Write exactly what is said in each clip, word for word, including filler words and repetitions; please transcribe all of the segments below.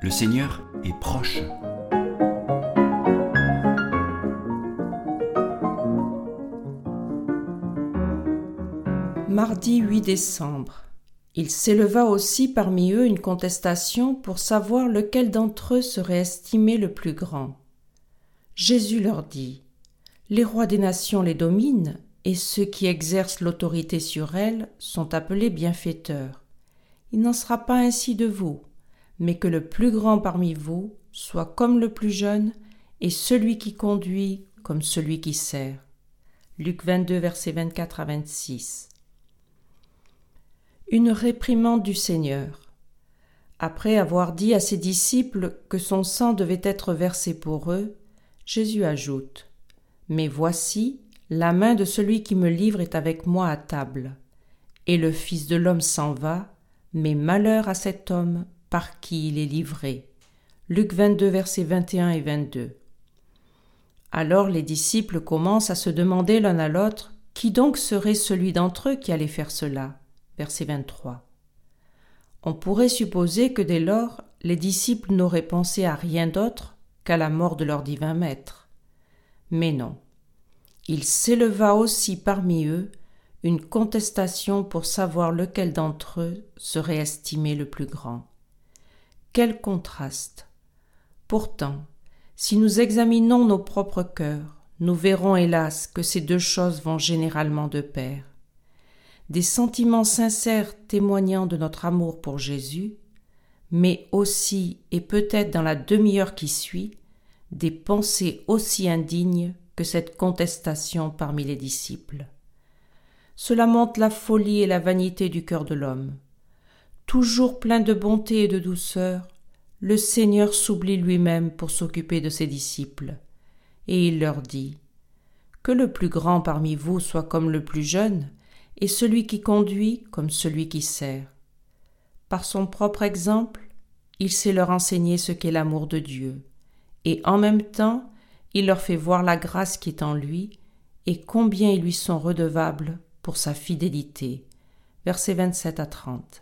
Le Seigneur est proche. Mardi huit décembre. Il s'éleva aussi parmi eux une contestation pour savoir lequel d'entre eux serait estimé le plus grand. Jésus leur dit : Les rois des nations les dominent, et ceux qui exercent l'autorité sur elles sont appelés bienfaiteurs. Il n'en sera pas ainsi de vous, mais que le plus grand parmi vous soit comme le plus jeune, et celui qui conduit comme celui qui sert. Luc vingt-deux, versets vingt-quatre à vingt-six. Une réprimande du Seigneur. Après avoir dit à ses disciples que son sang devait être versé pour eux, Jésus ajoute : Mais voici, la main de celui qui me livre est avec moi à table. Et le Fils de l'homme s'en va, mais malheur à cet homme par qui il est livré. Luc vingt-deux, versets vingt et un et vingt-deux. Alors les disciples commencent à se demander l'un à l'autre qui donc serait celui d'entre eux qui allait faire cela. Verset vingt-trois. On pourrait supposer que dès lors, les disciples n'auraient pensé à rien d'autre qu'à la mort de leur divin maître. Mais non. Il s'éleva aussi parmi eux une contestation pour savoir lequel d'entre eux serait estimé le plus grand. Quel contraste! Pourtant, si nous examinons nos propres cœurs, nous verrons hélas que ces deux choses vont généralement de pair. Des sentiments sincères témoignant de notre amour pour Jésus, mais aussi, et peut-être dans la demi-heure qui suit, des pensées aussi indignes que cette contestation parmi les disciples. Cela montre la folie et la vanité du cœur de l'homme. Toujours plein de bonté et de douceur, le Seigneur s'oublie lui-même pour s'occuper de ses disciples, et il leur dit : Que le plus grand parmi vous soit comme le plus jeune, et celui qui conduit comme celui qui sert. Par son propre exemple, il sait leur enseigner ce qu'est l'amour de Dieu, et en même temps, il leur fait voir la grâce qui est en lui et combien ils lui sont redevables pour sa fidélité. Versets vingt-sept à trente.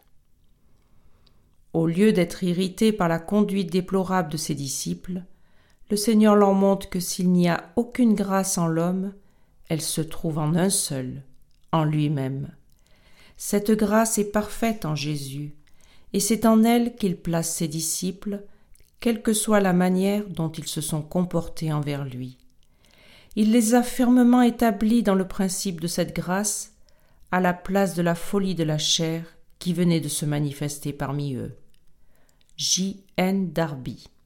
Au lieu d'être irrité par la conduite déplorable de ses disciples, le Seigneur leur montre que s'il n'y a aucune grâce en l'homme, elle se trouve en un seul, en lui-même. Cette grâce est parfaite en Jésus, et c'est en elle qu'il place ses disciples, quelle que soit la manière dont ils se sont comportés envers lui. Il les a fermement établis dans le principe de cette grâce, à la place de la folie de la chair qui venait de se manifester parmi eux. J N Darby.